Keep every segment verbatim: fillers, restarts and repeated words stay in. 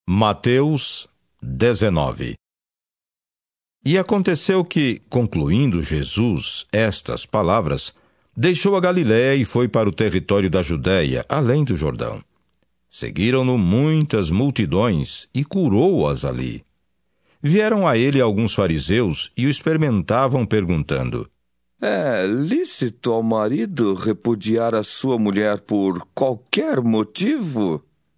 Mateus dezenove. E aconteceu que, concluindo Jesus estas palavras, deixou a Galiléia e foi para o território da Judéia, além do Jordão. Seguiram-no muitas multidões e curou-as ali. Vieram a ele alguns fariseus e o experimentavam, perguntando: É lícito ao marido repudiar a sua mulher por qualquer motivo?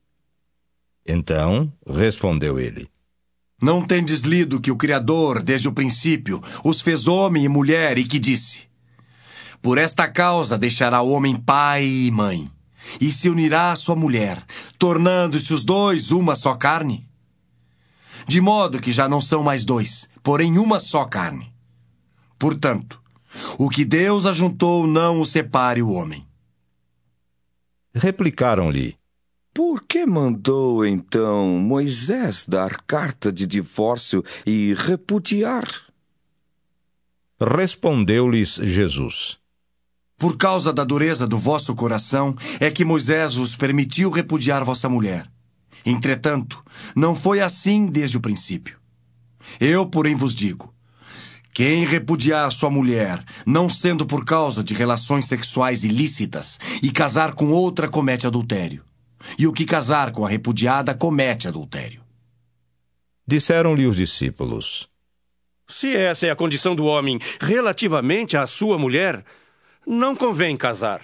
Então respondeu ele: Não tendes lido que o Criador, desde o princípio, os fez homem e mulher, e que disse: Por esta causa deixará o homem pai e mãe, e se unirá à sua mulher, tornando-se os dois uma só carne? De modo que já não são mais dois, porém uma só carne. Portanto, o que Deus ajuntou não o separe o homem. Replicaram-lhe: Por que mandou, então, Moisés dar carta de divórcio e repudiar? Respondeu-lhes Jesus: Por causa da dureza do vosso coração, é que Moisés vos permitiu repudiar vossa mulher. Entretanto, não foi assim desde o princípio. Eu, porém, vos digo: quem repudiar sua mulher, não sendo por causa de relações sexuais ilícitas, e casar com outra, comete adultério. E o que casar com a repudiada, comete adultério. Disseram-lhe os discípulos: Se essa é a condição do homem relativamente à sua mulher, não convém casar.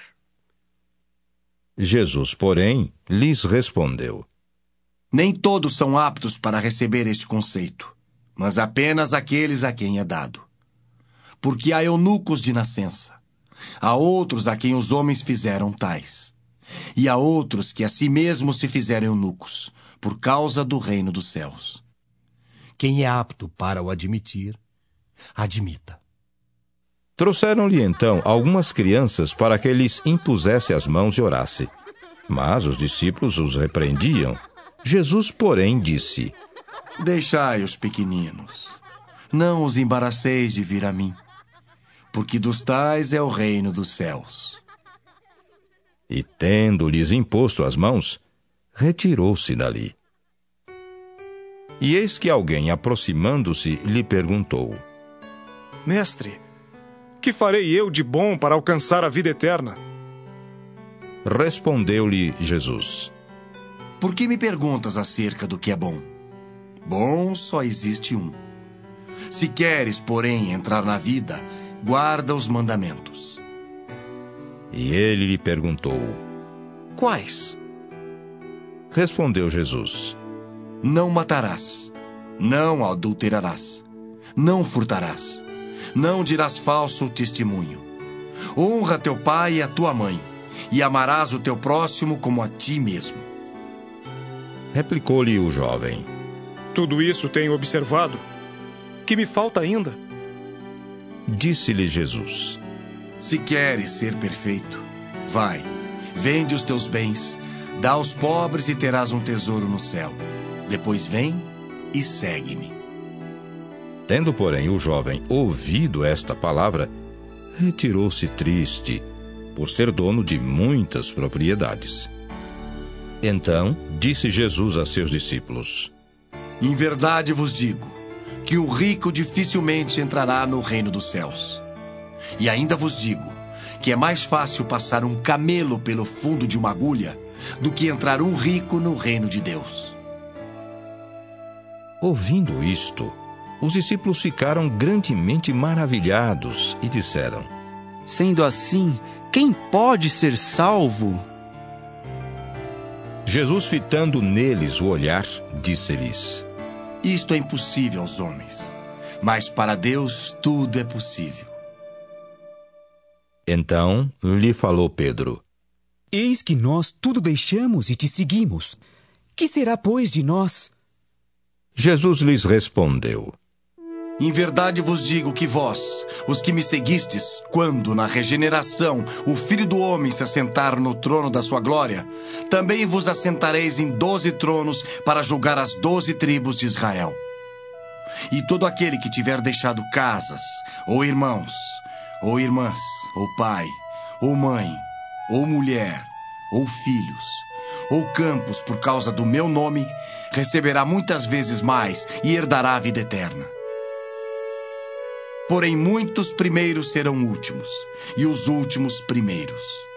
Jesus, porém, lhes respondeu: Nem todos são aptos para receber este conceito, mas apenas aqueles a quem é dado. Porque há eunucos de nascença, há outros a quem os homens fizeram tais, e há outros que a si mesmos se fizeram eunucos, por causa do reino dos céus. Quem é apto para o admitir, admita. Trouxeram-lhe então algumas crianças para que lhes impusesse as mãos e orasse. Mas os discípulos os repreendiam. Jesus, porém, disse: Deixai os pequeninos, não os embaraceis de vir a mim, porque dos tais é o reino dos céus. E, tendo-lhes imposto as mãos, retirou-se dali. E eis que alguém, aproximando-se, lhe perguntou: Mestre, que farei eu de bom para alcançar a vida eterna? Respondeu-lhe Jesus: Por que me perguntas acerca do que é bom? Bom só existe um. Se queres, porém, entrar na vida, guarda os mandamentos. E ele lhe perguntou: Quais? Respondeu Jesus: Não matarás, não adulterarás, não furtarás, não dirás falso testemunho. Honra teu pai e a tua mãe, e amarás o teu próximo como a ti mesmo. Replicou-lhe o jovem: Tudo isso tenho observado. Que me falta ainda? Disse-lhe Jesus: Se queres ser perfeito, vai, vende os teus bens, dá aos pobres e terás um tesouro no céu. Depois vem e segue-me. Tendo, porém, o jovem ouvido esta palavra, retirou-se triste, por ser dono de muitas propriedades. Então disse Jesus a seus discípulos: Em verdade vos digo que o rico dificilmente entrará no reino dos céus. E ainda vos digo que é mais fácil passar um camelo pelo fundo de uma agulha do que entrar um rico no reino de Deus. Ouvindo isto, os discípulos ficaram grandemente maravilhados e disseram: Sendo assim, quem pode ser salvo? Jesus, fitando neles o olhar, disse-lhes: Isto é impossível aos homens, mas para Deus tudo é possível. Então lhe falou Pedro: Eis que nós tudo deixamos e te seguimos. Que será, pois, de nós? Jesus lhes respondeu: Em verdade vos digo que vós, os que me seguistes, quando, na regeneração, o Filho do Homem se assentar no trono da sua glória, também vos assentareis em doze tronos para julgar as doze tribos de Israel. E todo aquele que tiver deixado casas, ou irmãos, ou irmãs, ou pai, ou mãe, ou mulher, ou filhos, ou campos por causa do meu nome, receberá muitas vezes mais e herdará a vida eterna. Porém, muitos primeiros serão últimos, e os últimos primeiros.